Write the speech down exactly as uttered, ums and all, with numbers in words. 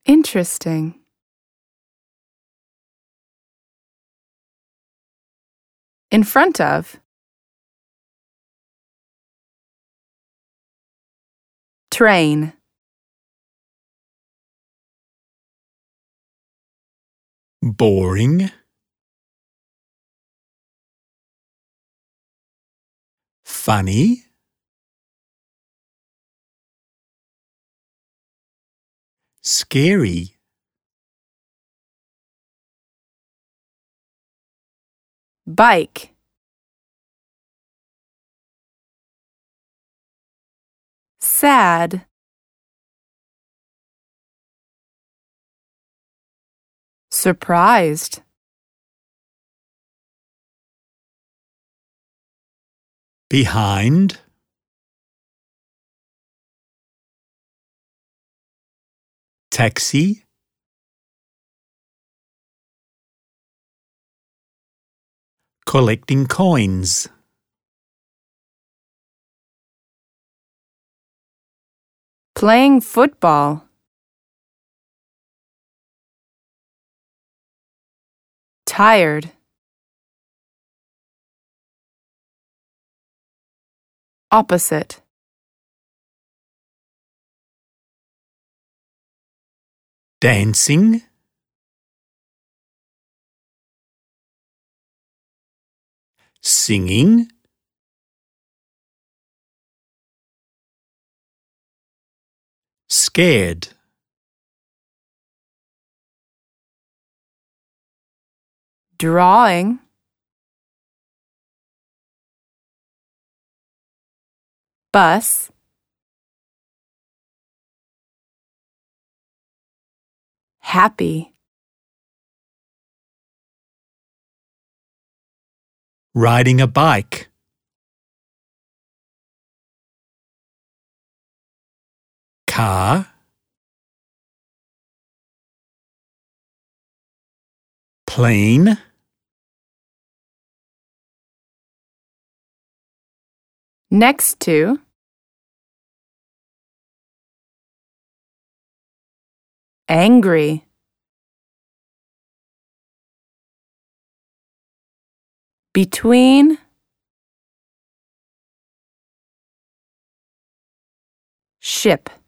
Interesting. In front of. Train. Boring. Funny. Scary. Bike. Sad. Surprised. Behind. Taxi. Collecting coins. Playing football. Tired. Opposite. Dancing. Singing. Scared. Drawing. Bus. Happy. Riding a bike. Car. Plane. Next to. Angry. Between. Ship.